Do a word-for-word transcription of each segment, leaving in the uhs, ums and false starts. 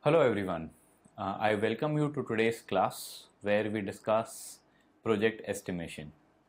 Hello everyone. Uh, I welcome you to today's class where we discuss project estimation.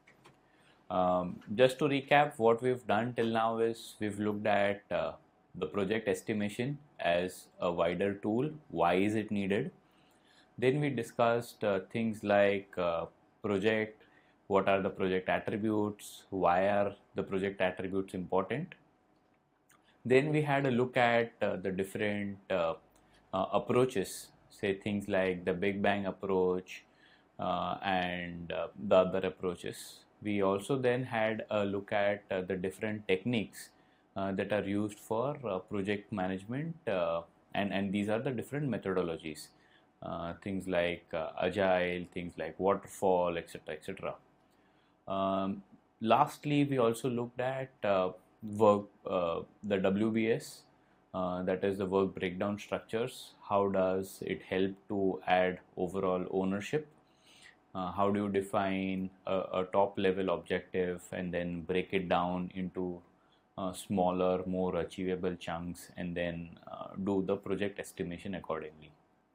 Um, just to recap, what we've done till now is we've looked at uh, the project estimation as a wider tool. Why is it needed? Then we discussed uh, things like uh, project, what are the project attributes, why are the project attributes important. Then we had a look at uh, the different uh, uh, approaches, say things like the Big Bang approach uh, and uh, the other approaches. We also then had a look at uh, the different techniques uh, that are used for uh, project management, uh, and, and these are the different methodologies. Uh, things like uh, agile, things like waterfall, et cetera, et cetera. Um, Lastly, we also looked at uh, work, uh, the W B S, uh, that is the work breakdown structures. How does it help to add overall ownership? Uh, how do you define a, a top level objective and then break it down into uh, smaller, more achievable chunks, and then uh, do the project estimation accordingly?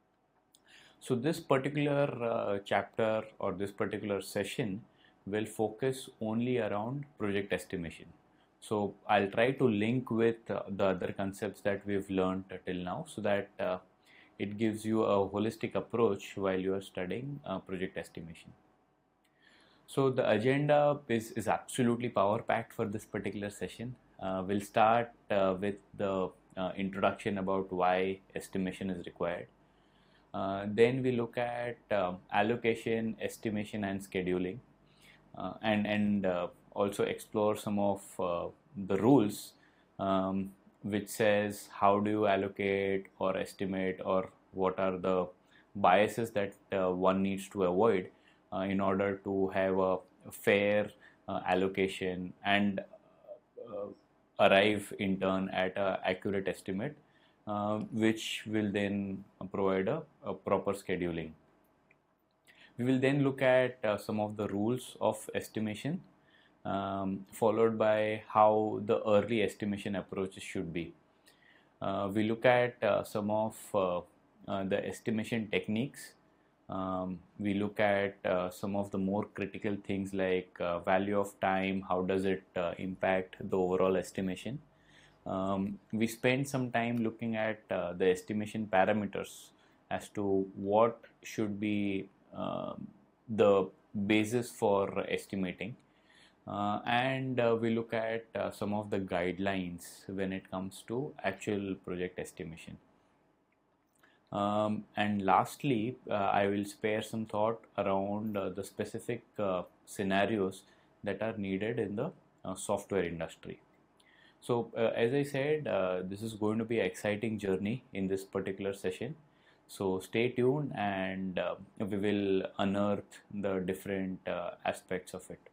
So this particular uh, chapter or this particular session will focus only around project estimation. So I'll try to link with uh, the other concepts that we've learned till now, so that uh, it gives you a holistic approach while you are studying uh, project estimation. So the agenda is, is absolutely power packed for this particular session. Uh, we'll start uh, with the uh, introduction about why estimation is required. Uh, then we look at uh, allocation, estimation, and scheduling, uh, and and uh, also explore some of uh, the rules, um, which says how do you allocate or estimate, or what are the biases that uh, one needs to avoid uh, in order to have a fair uh, allocation and uh, arrive in turn at an accurate estimate, uh, which will then provide a, a proper scheduling. We will then look at uh, some of the rules of estimation, um, followed by how the early estimation approaches should be. Uh, we look at uh, some of uh, uh, the estimation techniques. Um, we look at uh, some of the more critical things like uh, value of time, how does it uh, impact the overall estimation. Um, we spend some time looking at uh, the estimation parameters as to what should be uh, the basis for estimating. Uh, and uh, we look at uh, some of the guidelines when it comes to actual project estimation. Um, and lastly, uh, I will spare some thought around uh, the specific uh, scenarios that are needed in the uh, software industry. So, uh, as I said, uh, this is going to be an exciting journey in this particular session. So, stay tuned and uh, we will unearth the different uh, aspects of it.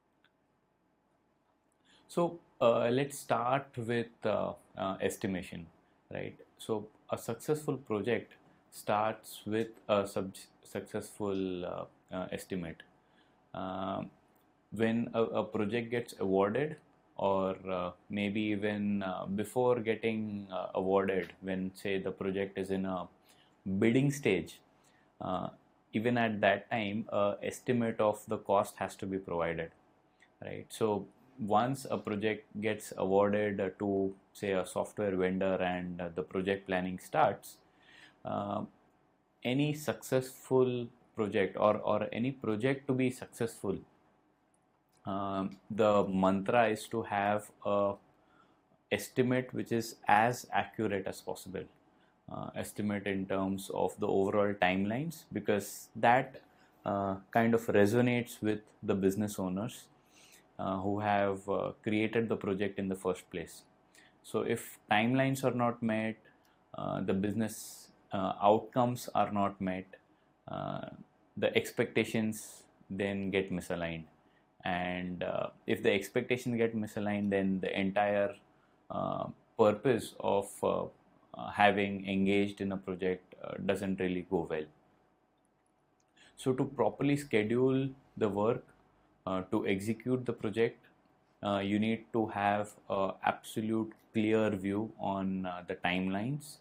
So, uh, let's start with uh, uh, estimation, right? So, a successful project starts with a sub- successful uh, uh, estimate. Um when a, a project gets awarded, or uh, maybe even uh, before getting uh, awarded, when say the project is in a bidding stage, uh, even at that time, uh, estimate of the cost has to be provided, right? So once a project gets awarded uh, to say a software vendor and uh, the project planning starts, uh, any successful project, or, or any project to be successful, um, the mantra is to have a estimate which is as accurate as possible. Uh, estimate in terms of the overall timelines, because that uh, kind of resonates with the business owners uh, who have uh, created the project in the first place. So if timelines are not met, uh, the business uh, outcomes are not met, uh, the expectations then get misaligned. And uh, if the expectations get misaligned, then the entire uh, purpose of uh, uh, having engaged in a project uh, doesn't really go well. So to properly schedule the work, uh, to execute the project, uh, you need to have an absolute clear view on uh, the timelines,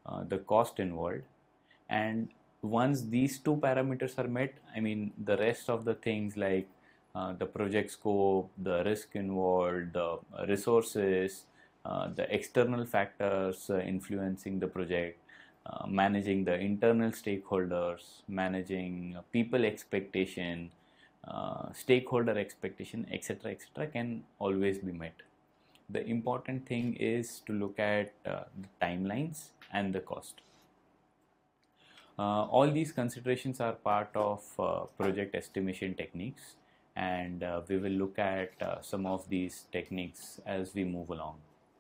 uh, the cost involved, and once these two parameters are met, I mean the rest of the things like uh, the project scope, the risk involved, the resources, uh, the external factors uh, influencing the project, uh, managing the internal stakeholders, managing uh, people expectation, uh, stakeholder expectation, et cetera, et cetera, can always be met. The important thing is to look at uh, the timelines and the cost. Uh, all these considerations are part of uh, project estimation techniques, and uh, we will look at uh, some of these techniques as we move along.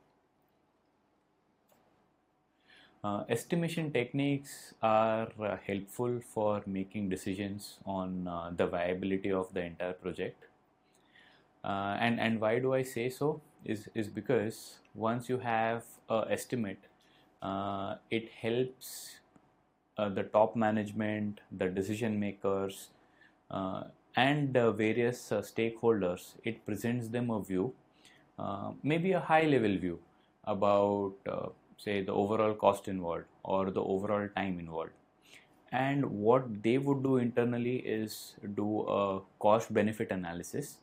Uh, estimation techniques are uh, helpful for making decisions on uh, the viability of the entire project. Uh, and, and why do I say so? Is, is because once you have an estimate, uh, it helps uh, the top management, the decision makers, uh, and uh, various uh, stakeholders. It presents them a view, uh, maybe a high level view about uh, say the overall cost involved or the overall time involved. And what they would do internally is do a cost benefit analysis,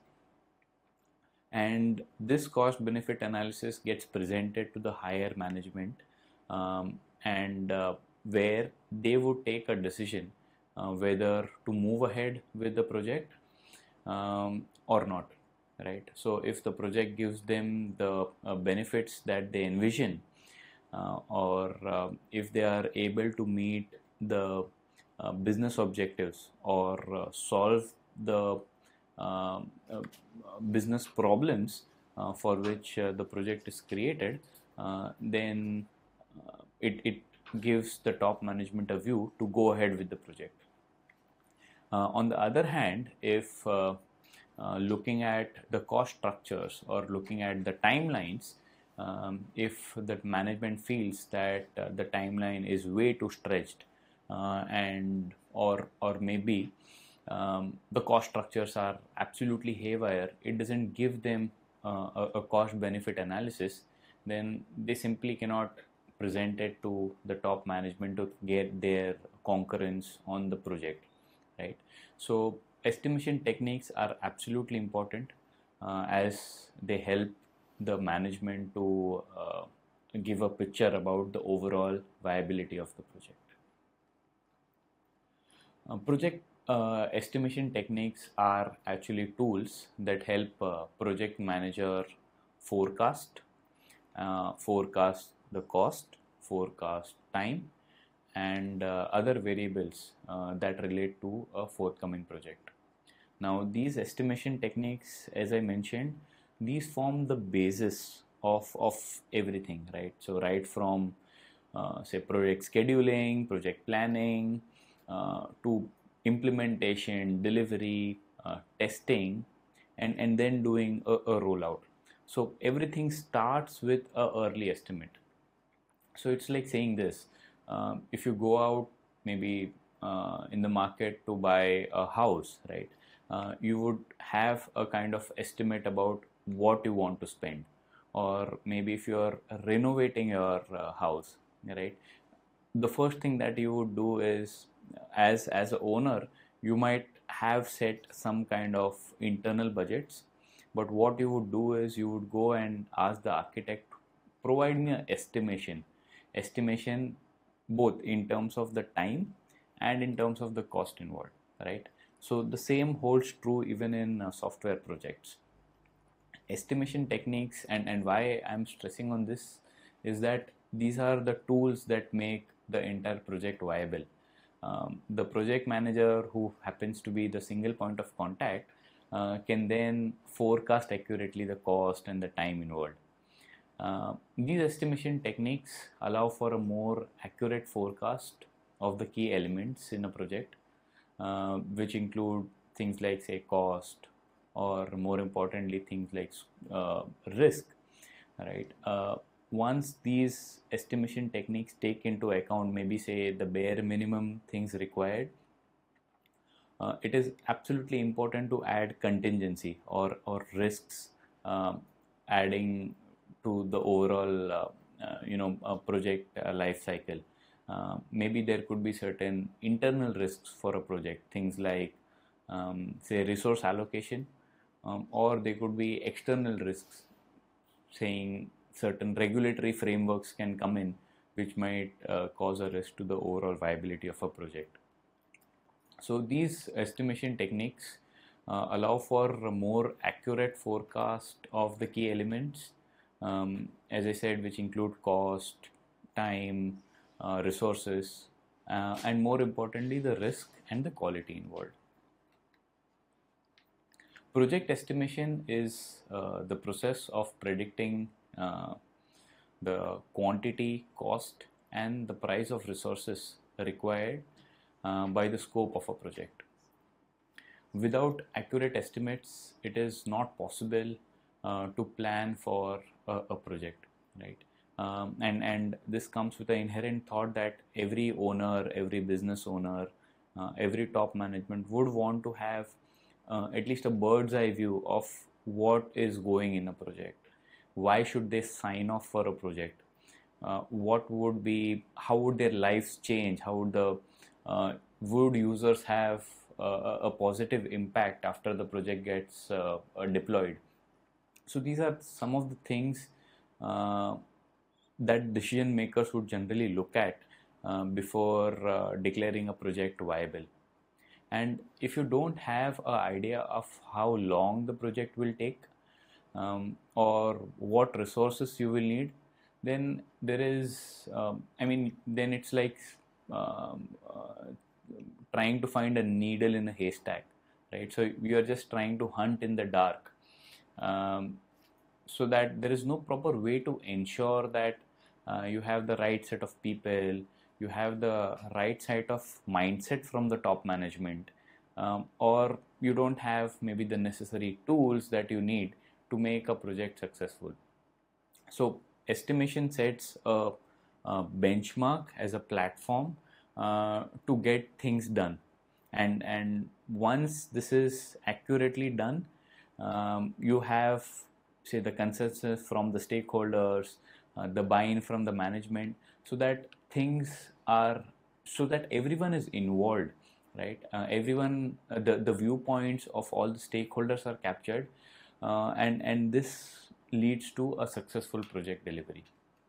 and this cost benefit analysis gets presented to the higher management, um, and uh, where they would take a decision uh, whether to move ahead with the project um, or not, right? So if the project gives them the uh, benefits that they envision, uh, or uh, if they are able to meet the uh, business objectives or uh, solve the uh, uh, business problems uh, for which uh, the project is created, uh, then uh, it, it gives the top management a view to go ahead with the project. Uh, on the other hand, if uh, uh, looking at the cost structures or looking at the timelines, um, if the management feels that uh, the timeline is way too stretched, uh, and or or maybe um, the cost structures are absolutely haywire, it doesn't give them uh, a, a cost benefit analysis, then they simply cannot present it to the top management to get their concurrence on the project, right? So estimation techniques are absolutely important uh, as they help the management to uh, give a picture about the overall viability of the project. Uh, project uh, estimation techniques are actually tools that help uh, project manager forecast, uh, forecast the cost, forecast time, and uh, other variables uh, that relate to a forthcoming project. Now, these estimation techniques, as I mentioned, these form the basis of, of everything, right? So, right from uh, say project scheduling, project planning, uh, to implementation, delivery, uh, testing, and, and then doing a, a rollout. So everything starts with a early estimate. So it's like saying this, um, if you go out maybe uh, in the market to buy a house, right, uh, you would have a kind of estimate about what you want to spend. Or maybe if you're renovating your uh, house, right, the first thing that you would do is, as as an owner, you might have set some kind of internal budgets, but what you would do is you would go and ask the architect, provide me an estimation estimation both in terms of the time and in terms of the cost involved, right? So the same holds true even in uh, software projects. Estimation techniques, and and why I'm stressing on this is that these are the tools that make the entire project viable. Um, the project manager, who happens to be the single point of contact, uh, can then forecast accurately the cost and the time involved. Uh, these estimation techniques allow for a more accurate forecast of the key elements in a project, uh, which include things like, say, cost, or more importantly, things like uh, risk, right? Uh, once these estimation techniques take into account, maybe say the bare minimum things required, uh, it is absolutely important to add contingency or, or risks, um, adding to the overall uh, uh, you know uh, project uh, life cycle. Uh, maybe there could be certain internal risks for a project, things like um, say resource allocation, um, or they could be external risks, saying certain regulatory frameworks can come in which might uh, cause a risk to the overall viability of a project. So these estimation techniques uh, allow for a more accurate forecast of the key elements, um, as I said, which include cost, time, uh, resources, uh, and more importantly, the risk and the quality involved. Project estimation is uh, the process of predicting uh, the quantity, cost, and the price of resources required uh, by the scope of a project. Without accurate estimates, it is not possible uh, to plan for a, a project, right? Um, and and this comes with the inherent thought that every owner, every business owner, uh, every top management would want to have uh, at least a bird's eye view of what is going in a project. Why should they sign off for a project? Uh, what would be, how would their lives change? How would the uh, would users have uh, a positive impact after the project gets uh, uh, deployed? So these are some of the things uh, that decision makers would generally look at uh, before uh, declaring a project viable. And if you don't have an idea of how long the project will take um, or what resources you will need, then there is, um, I mean, then it's like um, uh, trying to find a needle in a haystack, right? So you are just trying to hunt in the dark, um, so that there is no proper way to ensure that uh, you have the right set of people, you have the right set of mindset from the top management, um, or you don't have maybe the necessary tools that you need to make a project successful. So estimation sets a, a benchmark as a platform uh, to get things done, and and once this is accurately done, um, you have, say, the consensus from the stakeholders, uh, the buy-in from the management, so that things are, so that everyone is involved, right? Uh, everyone, uh, the the viewpoints of all the stakeholders are captured, uh, and and this leads to a successful project delivery.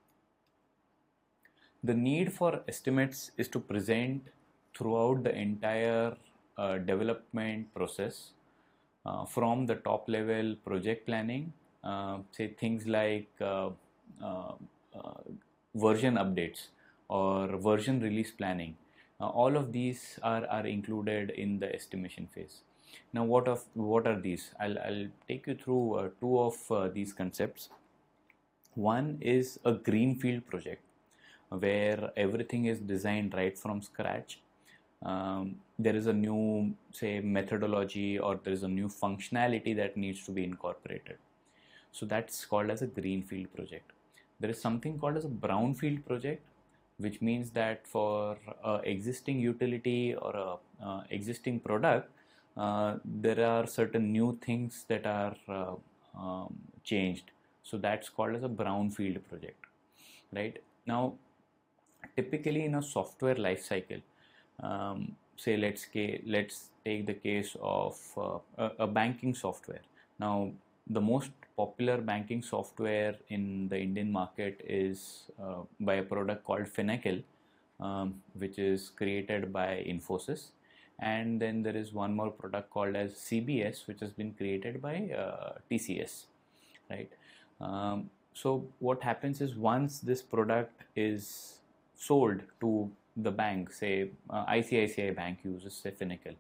The need for estimates is to present throughout the entire uh, development process, uh, from the top level project planning, uh, say things like uh, uh, uh, version updates or version release planning. Uh, all of these are, are included in the estimation phase. Now, what of what are these? I'll, I'll take you through uh, two of uh, these concepts. One is a greenfield project where everything is designed right from scratch. Um, there is a new, say, methodology, or there is a new functionality that needs to be incorporated. So that's called as a greenfield project. There is something called as a brownfield project, which means that for uh, existing utility or a uh, existing product, uh, there are certain new things that are uh, um, changed. So that's called as a brownfield project, right? Now, typically in a software life cycle, um, say let's let's take the case of uh, a, a banking software. Now, the most popular banking software in the Indian market is uh, by a product called Finacle, um, which is created by Infosys, and then there is one more product called as C B S, which has been created by uh, T C S, right? Um, so what happens is, once this product is sold to the bank, say uh, I C I C I Bank uses say Finacle,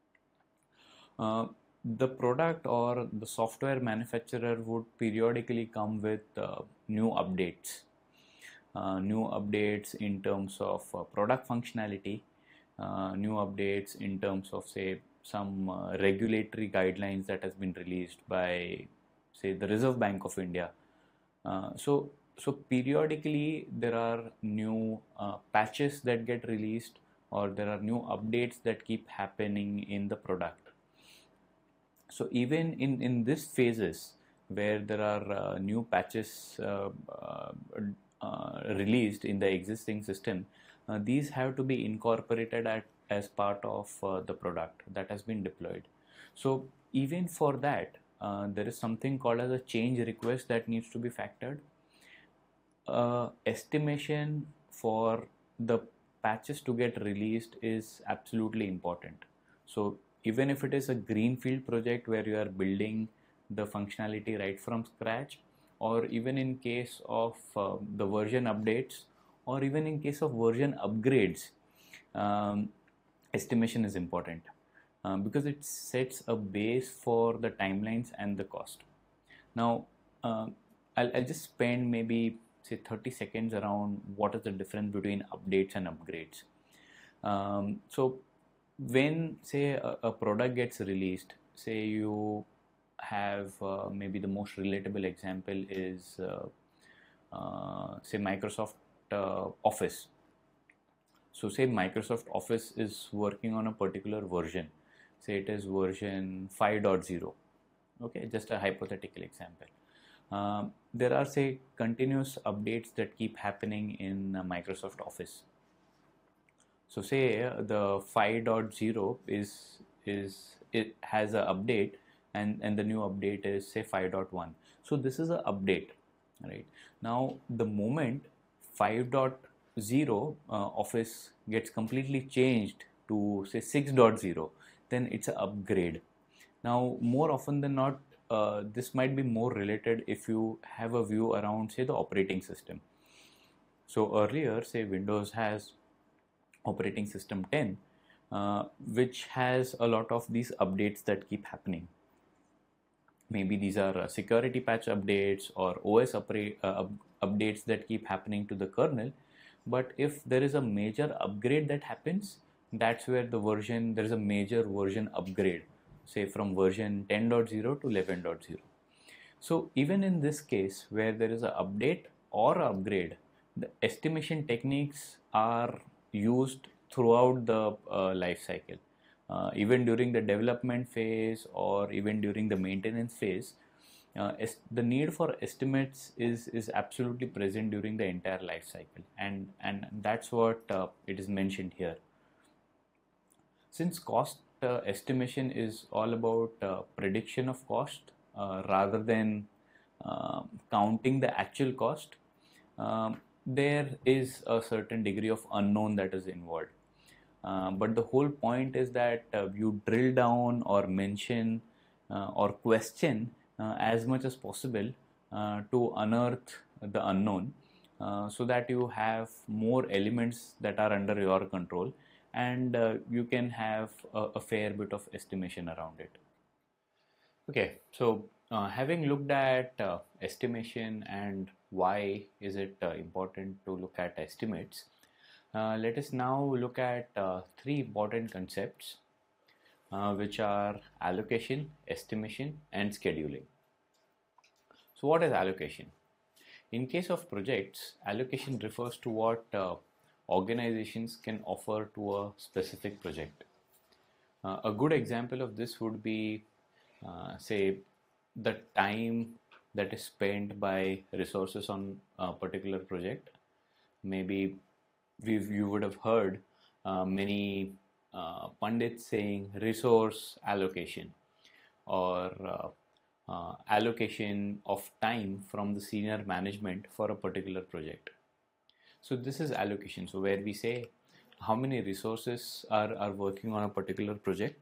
uh, the product or the software manufacturer would periodically come with uh, new updates, uh, new updates in terms of uh, product functionality, uh, new updates in terms of, say, some uh, regulatory guidelines that has been released by, say, the Reserve Bank of India. Uh, so So periodically there are new uh, patches that get released, or there are new updates that keep happening in the product. So even in, in these phases where there are uh, new patches uh, uh, uh, released in the existing system, uh, these have to be incorporated at, as part of uh, the product that has been deployed. So even for that, uh, there is something called as a change request that needs to be factored. Uh, estimation for the patches to get released is absolutely important. So even if it is a greenfield project where you are building the functionality right from scratch, or even in case of uh, the version updates, or even in case of version upgrades, um, estimation is important uh, because it sets a base for the timelines and the cost. Now, uh, I'll, I'll just spend maybe say thirty seconds around what is the difference between updates and upgrades. Um, so when say a, a product gets released, say you have uh, maybe the most relatable example is uh, uh, say Microsoft uh, Office. So say Microsoft Office is working on a particular version, say it is version five point zero. Okay, just a hypothetical example. Um, there are say continuous updates that keep happening in uh, Microsoft Office. So say uh, the five point zero is is it has an update, and and the new update is say five point one. So this is an update, right? Now the moment five point zero uh, Office gets completely changed to say six point zero, then it's an upgrade. Now more often than not, uh, this might be more related if you have a view around say the operating system. So earlier, say Windows has operating system ten, uh, which has a lot of these updates that keep happening. Maybe these are uh, security patch updates or O S upra- uh, up- updates that keep happening to the kernel. But if there is a major upgrade that happens, that's where the version, there is a major version upgrade, say from version ten point zero to eleven point zero. So even in this case where there is an update or upgrade, the estimation techniques are used throughout the uh, life cycle. Uh, even during the development phase or even during the maintenance phase, uh, the need for estimates is, is absolutely present during the entire life cycle, and, and that's what uh, it is mentioned here. Since cost uh, estimation is all about uh, prediction of cost uh, rather than uh, counting the actual cost, um, there is a certain degree of unknown that is involved. Uh, but the whole point is that uh, you drill down or mention uh, or question uh, as much as possible uh, to unearth the unknown, uh, so that you have more elements that are under your control, and uh, you can have a, a fair bit of estimation around it. Okay, so uh, having looked at uh, estimation and why is it uh, important to look at estimates, uh, let us now look at uh, three important concepts, uh, which are allocation, estimation, and scheduling. So what is allocation? In case of projects, allocation refers to what uh, organizations can offer to a specific project. Uh, a good example of this would be, uh, say, the time that is spent by resources on a particular project. Maybe we've, you would have heard uh, many uh, pundits saying resource allocation, or uh, uh, allocation of time from the senior management for a particular project. So this is allocation. So where we say how many resources are, are working on a particular project,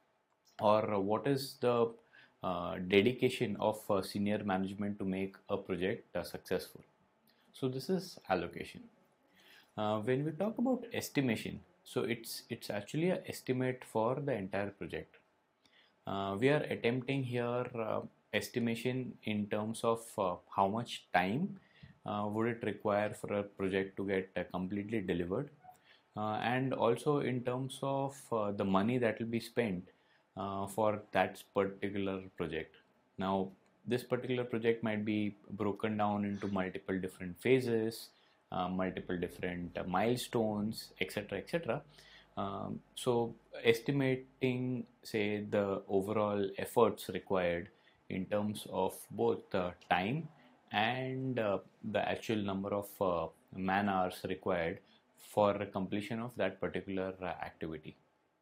or what is the uh, dedication of uh, senior management to make a project uh, successful. So this is allocation. Uh, when we talk about estimation, so it's it's actually an estimate for the entire project. Uh, we are attempting here uh, estimation in terms of uh, how much time uh, would it require for a project to get uh, completely delivered, uh, and also in terms of uh, the money that will be spent uh, for that particular project. Now, this particular project might be broken down into multiple different phases, uh, multiple different uh, milestones, et cetera, et cetera. Um, so estimating, say, the overall efforts required in terms of both uh, time and uh, the actual number of uh, man hours required for completion of that particular uh, activity.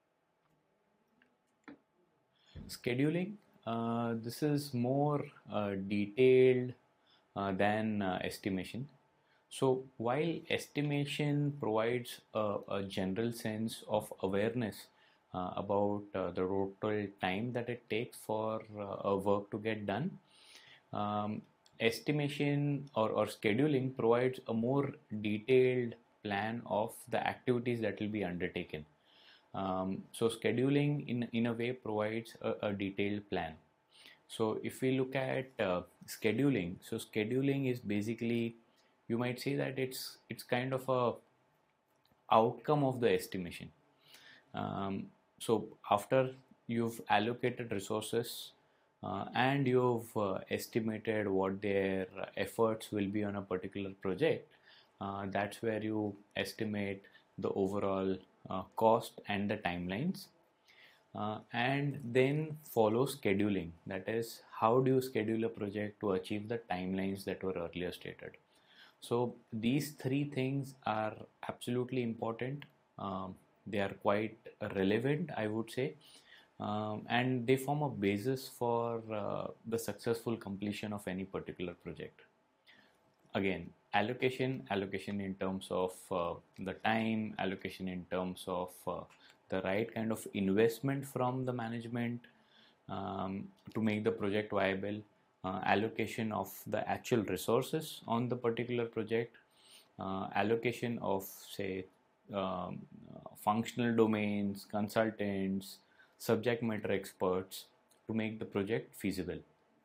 Scheduling, uh, this is more uh, detailed uh, than uh, estimation. So while estimation provides a, a general sense of awareness uh, about uh, the total time that it takes for uh, a work to get done, um, estimation or, or scheduling provides a more detailed plan of the activities that will be undertaken. Um, so scheduling in, in a way provides a, a detailed plan. So if we look at uh, scheduling, so scheduling is basically, you might say that it's it's kind of a outcome of the estimation. Um, so after you've allocated resources uh, and you've uh, estimated what their efforts will be on a particular project, uh, that's where you estimate the overall uh, cost and the timelines. Uh, and then follow scheduling, that is, how do you schedule a project to achieve the timelines that were earlier stated. So these three things are absolutely important. Um, they are quite relevant, I would say, um, and they form a basis for uh, the successful completion of any particular project. Again, allocation, allocation in terms of uh, the time, allocation in terms of uh, the right kind of investment from the management um, to make the project viable, uh, allocation of the actual resources on the particular project, uh, allocation of, say, um, functional domains, consultants, subject matter experts to make the project feasible.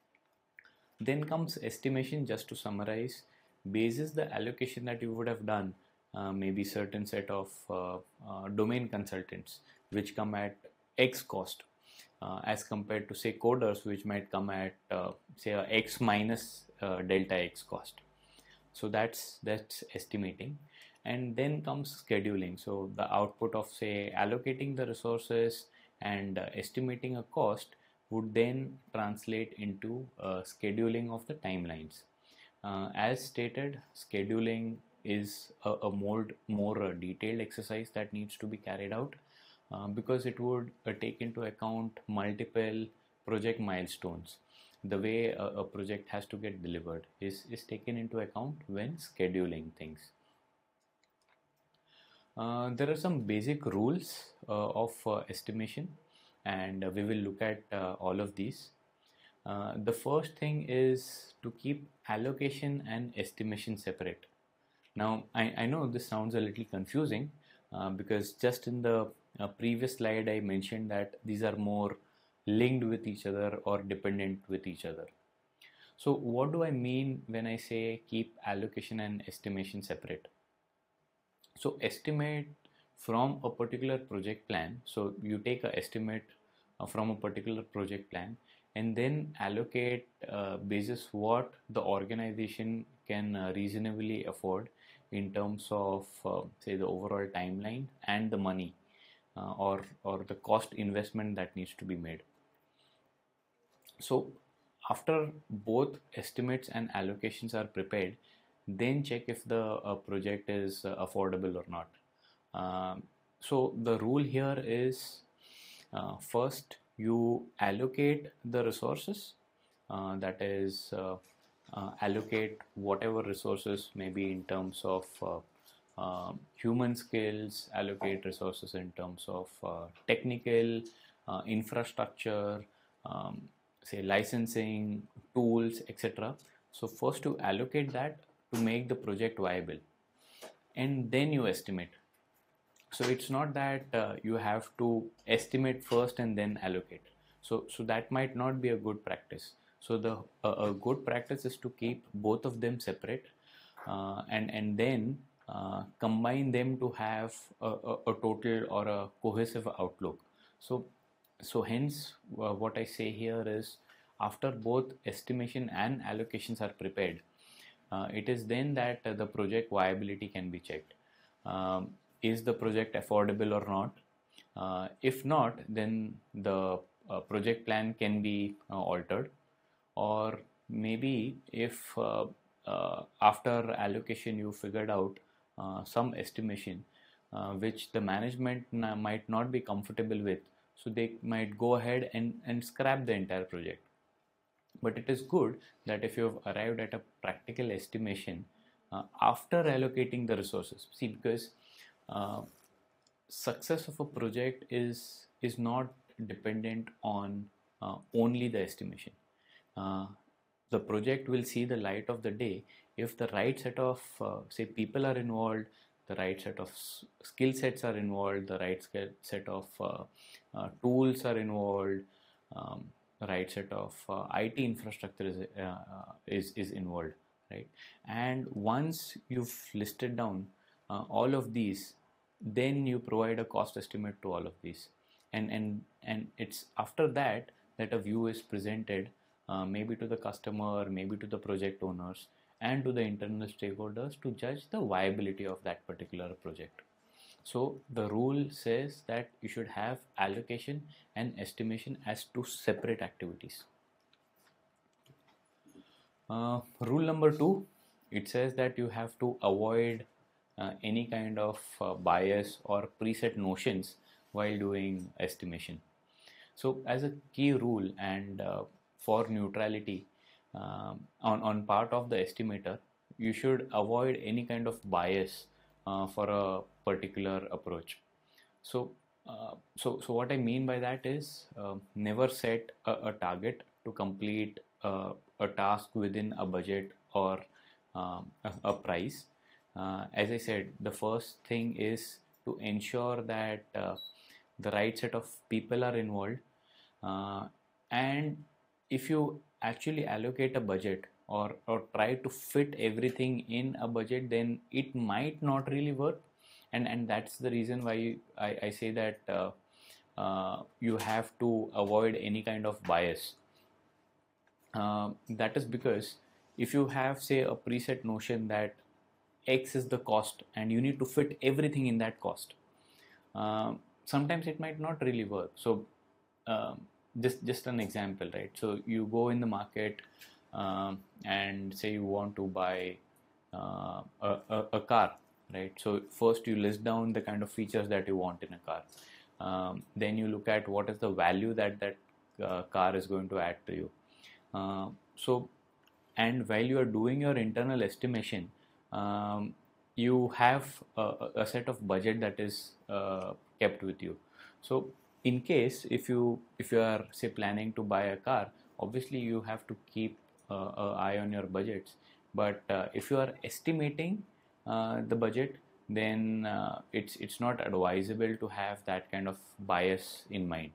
Then comes estimation. Just to summarize, basis the allocation that you would have done, uh, maybe certain set of uh, uh, domain consultants which come at X cost, uh, as compared to, say, coders which might come at uh, say a X minus uh, delta X cost. So that's that's estimating. And then comes scheduling. So the output of, say, allocating the resources and uh, estimating a cost would then translate into uh, scheduling of the timelines. Uh, as stated, scheduling is a, a more, more uh, detailed exercise that needs to be carried out uh, because it would uh, take into account multiple project milestones. The way a, a project has to get delivered is, is taken into account when scheduling things. Uh, there are some basic rules uh, of uh, estimation, and uh, we will look at uh, all of these. Uh, the first thing is to keep allocation and estimation separate. Now, I, I know this sounds a little confusing uh, because just in the uh, previous slide I mentioned that these are more linked with each other or dependent with each other. So what do I mean when I say keep allocation and estimation separate? So estimate from a particular project plan. So you take an estimate uh, from a particular project plan and then allocate uh, basis what the organization can uh, reasonably afford in terms of uh, say the overall timeline and the money uh, or or the cost investment that needs to be made. So after both estimates and allocations are prepared, then check if the uh, project is uh, affordable or not. Um, so the rule here is uh, first you allocate the resources, uh, that is uh, uh, allocate whatever resources maybe in terms of uh, uh, human skills, allocate resources in terms of uh, technical uh, infrastructure, um, say licensing, tools, et cetera. So first you allocate that to make the project viable, and then you estimate. So it's not that uh, you have to estimate first and then allocate. So so that might not be a good practice. So the uh, a good practice is to keep both of them separate uh, and and then uh, combine them to have a, a, a total or a cohesive outlook. So so hence uh, what I say here is after both estimation and allocations are prepared, uh, it is then that uh, the project viability can be checked. Um, is the project affordable or not? Uh, if not, then the uh, project plan can be uh, altered, or maybe if uh, uh, after allocation you figured out uh, some estimation uh, which the management might not be comfortable with, so they might go ahead and, and scrap the entire project. But it is good that if you have arrived at a practical estimation uh, after allocating the resources. See, because uh, success of a project is is not dependent on uh, only the estimation. Uh, the project will see the light of the day if the right set of uh, say people are involved, the right set of skill sets are involved, the right set of uh, uh, tools are involved, um, the right set of uh, I T infrastructure is, uh, is is involved, right? And once you've listed down uh, all of these, then you provide a cost estimate to all of these, and and and it's after that that a view is presented, uh, maybe to the customer, maybe to the project owners, and to the internal stakeholders to judge the viability of that particular project. So the rule says that you should have allocation and estimation as two separate activities. Uh, rule number two, it says that you have to avoid uh, any kind of uh, bias or preset notions while doing estimation. So as a key rule and uh, for neutrality um, on, on part of the estimator, you should avoid any kind of bias uh, for a particular approach. So, uh, so, so what I mean by that is uh, never set a, a target to complete uh, a task within a budget or um, a, a price. Uh, as I said, the first thing is to ensure that uh, the right set of people are involved, uh, and if you actually allocate a budget or, or try to fit everything in a budget, then it might not really work, and and that's the reason why I, I say that uh, uh, you have to avoid any kind of bias. Uh, that is because if you have, say, a preset notion that X is the cost and you need to fit everything in that cost, uh, sometimes it might not really work. So um, just just an example, right? So you go in the market um, and say you want to buy uh, a, a, a car, right? So first you list down the kind of features that you want in a car. Um, then you look at what is the value that that uh, car is going to add to you. Uh, so, and while you are doing your internal estimation, um, you have a, a set of budget that is uh, kept with you. So in case if you if you are, say, planning to buy a car, obviously you have to keep uh, an eye on your budgets. But uh, if you are estimating uh, the budget, then uh, it's it's not advisable to have that kind of bias in mind.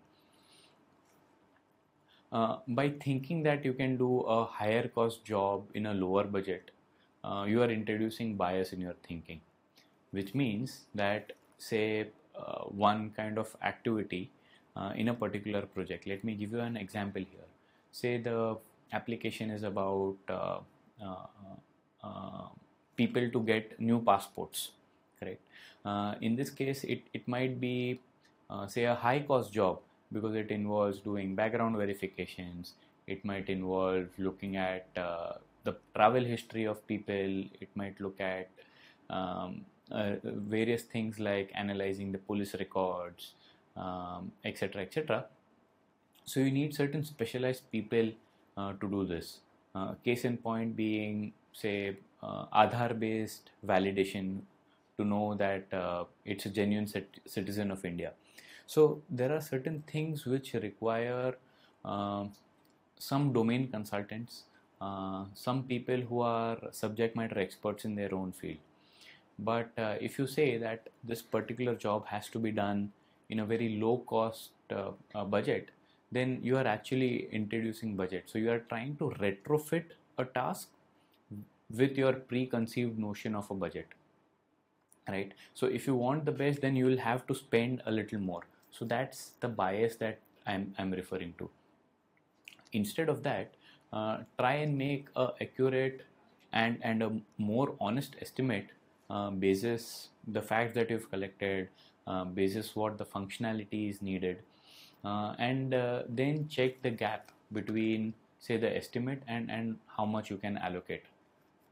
Uh, by thinking that you can do a higher cost job in a lower budget, uh, you are introducing bias in your thinking, which means that, say, uh, one kind of activity uh, in a particular project. Let me give you an example here. Say the application is about uh, uh, uh, people to get new passports, correct? Uh, in this case, it, it might be, uh, say, a high cost job, because it involves doing background verifications. It might involve looking at uh, the travel history of people. It might look at um, uh, various things like analyzing the police records, um, et cetera, et cetera. So you need certain specialized people uh, to do this. Uh, case in point being, say, uh, Aadhaar-based validation to know that uh, it's a genuine citizen of India. So there are certain things which require uh, some domain consultants, uh, some people who are subject matter experts in their own field. But uh, if you say that this particular job has to be done in a very low cost uh, uh, budget, then you are actually introducing budget. So you are trying to retrofit a task with your preconceived notion of a budget, right? So if you want the best, then you will have to spend a little more. So that's the bias that I'm, I'm referring to. Instead of that, uh, try and make a accurate and, and a more honest estimate uh, basis the facts that you've collected, uh, basis what the functionality is needed, uh, and uh, then check the gap between, say, the estimate and, and how much you can allocate.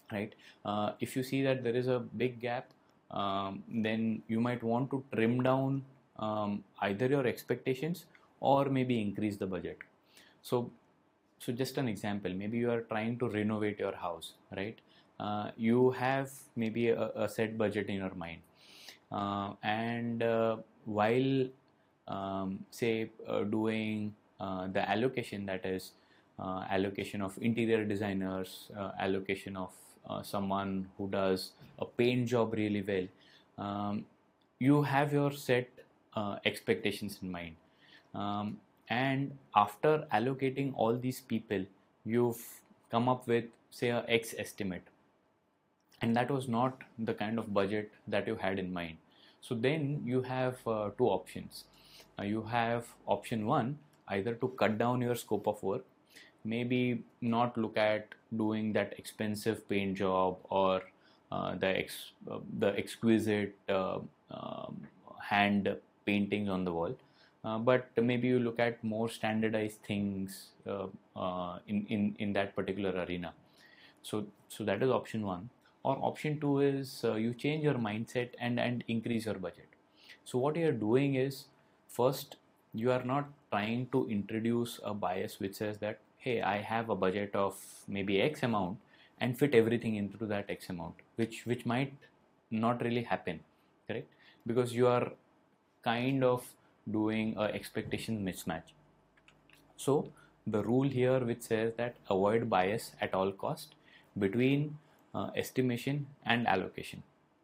right? Uh, if you see that there is a big gap, um, then you might want to trim down um, either your expectations or maybe increase the budget. So, so just an example, maybe you are trying to renovate your house, right? Uh, you have maybe a, a set budget in your mind, uh, and uh, while um, say uh, doing uh, the allocation, that is uh, allocation of interior designers, uh, allocation of uh, someone who does a paint job really well, um, you have your set uh, expectations in mind, um, and after allocating all these people, you've come up with say a X estimate, and that was not the kind of budget that you had in mind. So then you have uh, two options. Uh, you have option one, either to cut down your scope of work, maybe not look at doing that expensive paint job or uh, the ex- uh, the exquisite uh, um, hand paintings on the wall, uh, but maybe you look at more standardized things uh, uh, in, in in that particular arena. So so that is option one. Or option two is uh, you change your mindset and and increase your budget. So what you are doing is, first, you are not trying to introduce a bias which says that, hey, I have a budget of maybe X amount and fit everything into that X amount, which which might not really happen, correct? Because you are kind of doing a expectation mismatch. So the rule here which says that avoid bias at all cost between uh, estimation and allocation.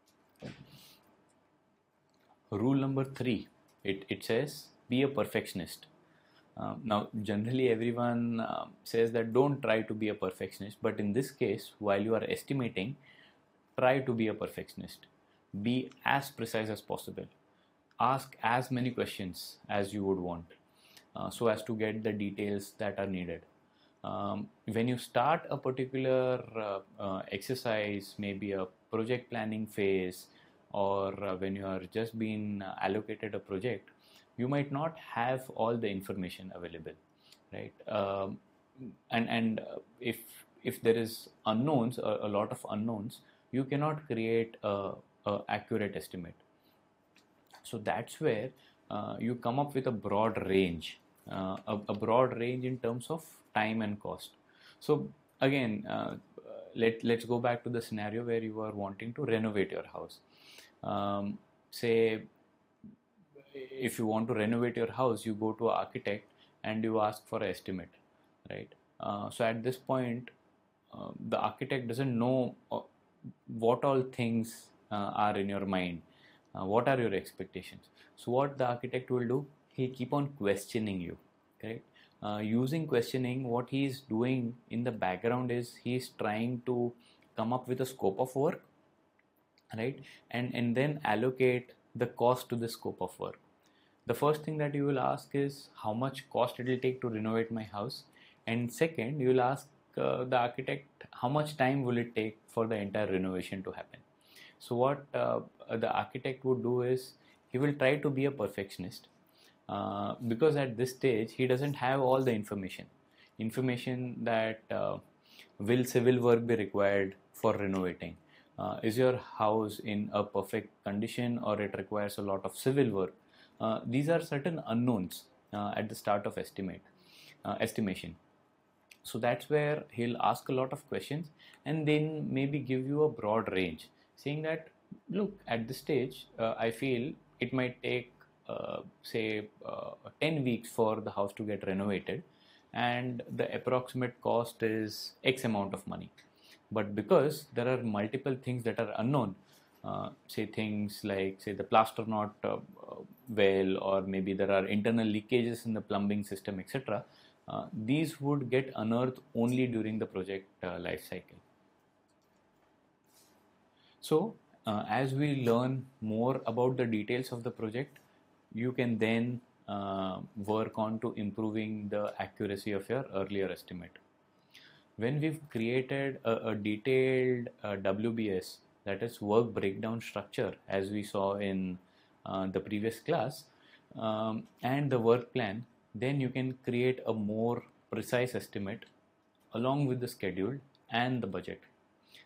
Rule number three, it, it says be a perfectionist. Uh, now, generally everyone uh, says that don't try to be a perfectionist, but in this case, while you are estimating, try to be a perfectionist. Be as precise as possible. Ask as many questions as you would want, uh, so as to get the details that are needed. Um, when you start a particular uh, uh, exercise, maybe a project planning phase, or uh, when you are just being uh, allocated a project, you might not have all the information available, right? Um, and and uh, if if there is unknowns, a, a lot of unknowns, you cannot create a, a accurate estimate. So that's where uh, you come up with a broad range, uh, a, a broad range in terms of time and cost. So again, uh, let let's go back to the scenario where you are wanting to renovate your house. Um, say if you want to renovate your house, you go to an architect and you ask for an estimate, right? Uh, so at this point, uh, the architect doesn't know uh, what all things uh, are in your mind, uh, what are your expectations. So what the architect will do, he'll keep on questioning you, correct? Uh, using questioning, what he is doing in the background is he is trying to come up with a scope of work, right? And and then allocate the cost to the scope of work. The first thing that you will ask is how much cost it will take to renovate my house, and second, you will ask uh, the architect how much time will it take for the entire renovation to happen. So what uh, the architect would do is he will try to be a perfectionist, uh, because at this stage he doesn't have all the information information that uh, will civil work be required for renovating. Uh, is your house in a perfect condition, or it requires a lot of civil work? Uh, these are certain unknowns uh, at the start of estimate uh, estimation. So that's where he'll ask a lot of questions and then maybe give you a broad range, saying that, look, at this stage, uh, I feel it might take, uh, say, uh, ten weeks for the house to get renovated, and the approximate cost is X amount of money. But because there are multiple things that are unknown, uh, say things like, say, the plaster not uh, well, or maybe there are internal leakages in the plumbing system, et cetera. Uh, these would get unearthed only during the project uh, life cycle. So, uh, as we learn more about the details of the project, you can then uh, work on to improving the accuracy of your earlier estimate. When we've created a, a detailed uh, W B S, that is work breakdown structure, as we saw in uh, the previous class, um, and the work plan, then you can create a more precise estimate along with the schedule and the budget.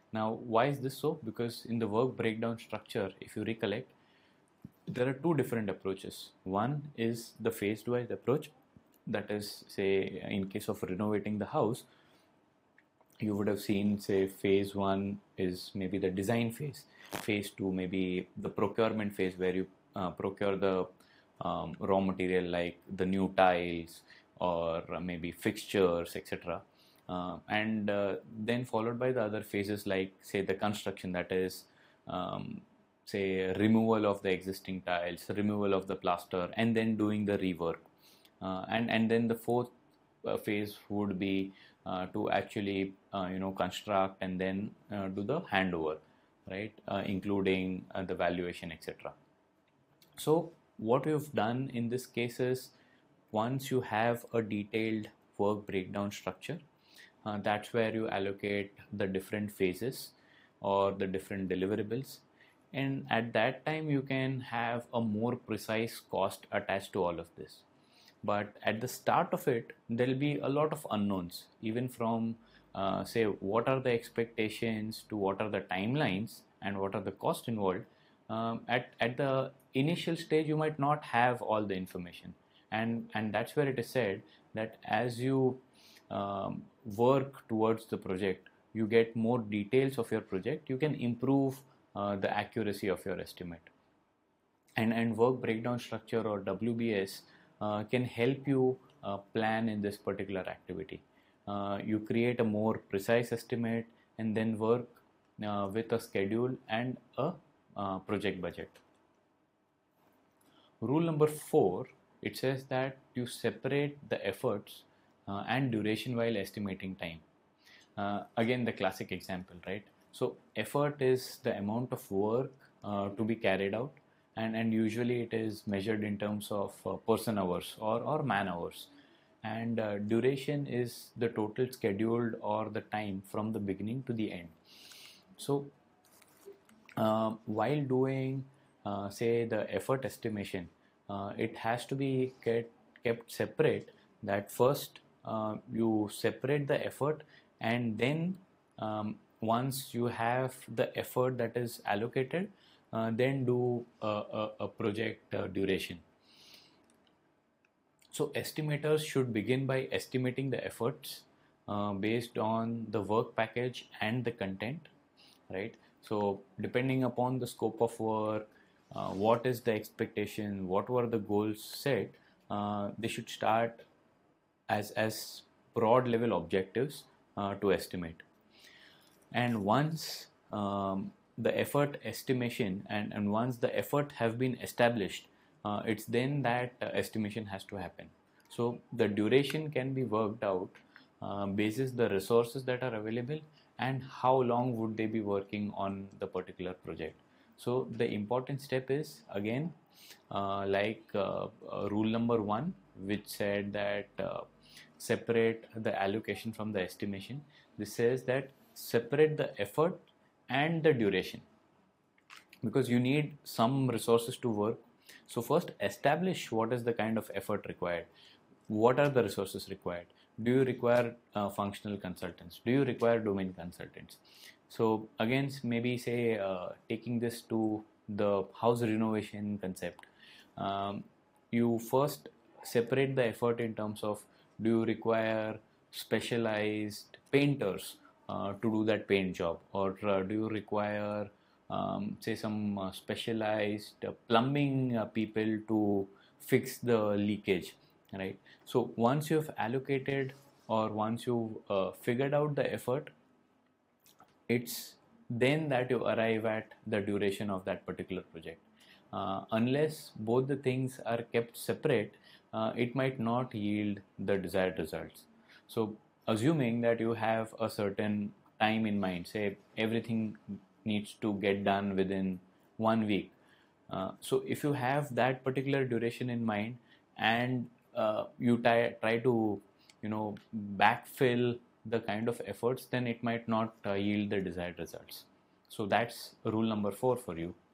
Now, why is this so? Because in the work breakdown structure, if you recollect, there are two different approaches. One is the phased-wise approach, that is, say, in case of renovating the house, you would have seen, say, phase one is maybe the design phase, phase two maybe the procurement phase, where you uh, procure the um, raw material like the new tiles or maybe fixtures, etc. Uh, and uh, then followed by the other phases like, say, the construction, that is, um, say, removal of the existing tiles, removal of the plaster, and then doing the rework. Uh, and, and then the fourth uh, phase would be uh, to actually uh, you know construct and then uh, do the handover, right, uh, including uh, the valuation, etc. So what we've done in this case is, once you have a detailed work breakdown structure, uh, that's where you allocate the different phases or the different deliverables, and at that time you can have a more precise cost attached to all of this. But at the start of it, there'll be a lot of unknowns, even from uh, say, what are the expectations to what are the timelines and what are the costs involved. Um, at, at the initial stage, you might not have all the information. And, and that's where it is said that as you um, work towards the project, you get more details of your project, you can improve uh, the accuracy of your estimate. And, and work breakdown structure, or W B S, uh, can help you uh, plan in this particular activity. Uh, you create a more precise estimate and then work uh, with a schedule and a uh, project budget. Rule number four, it says that you separate the efforts uh, and duration while estimating time. Uh, again, the classic example, right? So effort is the amount of work uh, to be carried out, and, and usually it is measured in terms of uh, person hours or, or man hours. And uh, duration is the total scheduled or the time from the beginning to the end. So uh, while doing uh, say the effort estimation, uh, it has to be get, kept separate, that first uh, you separate the effort, and then um, once you have the effort that is allocated, uh, then do a, a, a project uh, duration. So estimators should begin by estimating the efforts uh, based on the work package and the content, right? So depending upon the scope of work, uh, what is the expectation, what were the goals set, uh, they should start as, as broad level objectives uh, to estimate. And once um, the effort estimation and, and once the effort have been established, uh, it's then that uh, estimation has to happen. So the duration can be worked out uh, basis the resources that are available and how long would they be working on the particular project. So the important step is, again, uh, like uh, uh, rule number one, which said that uh, separate the allocation from the estimation. This says that separate the effort and the duration, because you need some resources to work. So first establish what is the kind of effort required. What are the resources required? Do you require uh, functional consultants? Do you require domain consultants? So again, maybe say uh, taking this to the house renovation concept, um, you first separate the effort in terms of, do you require specialized painters uh, to do that paint job, or uh, do you require um, say some uh, specialized uh, plumbing uh, people to fix the leakage, right? So once you've allocated or once you've uh, figured out the effort, it's then that you arrive at the duration of that particular project. Uh, unless both the things are kept separate, uh, it might not yield the desired results. So assuming that you have a certain time in mind, say everything needs to get done within one week. Uh, so if you have that particular duration in mind and uh, you try, try to, you know, backfill the kind of efforts, then it might not uh, yield the desired results. So that's rule number four for you.